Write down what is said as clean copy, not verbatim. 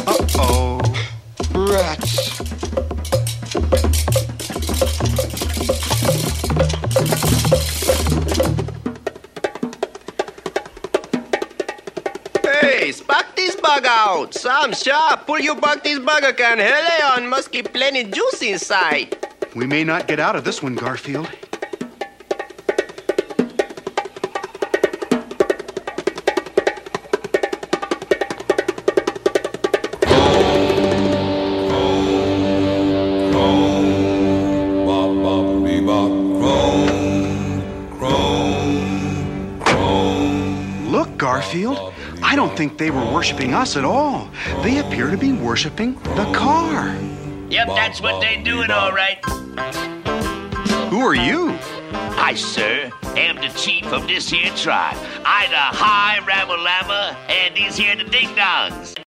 Uh-oh. Rats. Hey, spark this bug out. Sam Sharp, pull your buck this bugger can. Helion must keep plenty juice inside. We may not get out of this one, Garfield. Look, Garfield. I don't think they were worshiping us at all. They appear to be worshiping the car. Yep, that's what they doing, all right. Who are you? I, sir, am the chief of this here tribe. I the High Ramalama, and these here the Ding Dongs.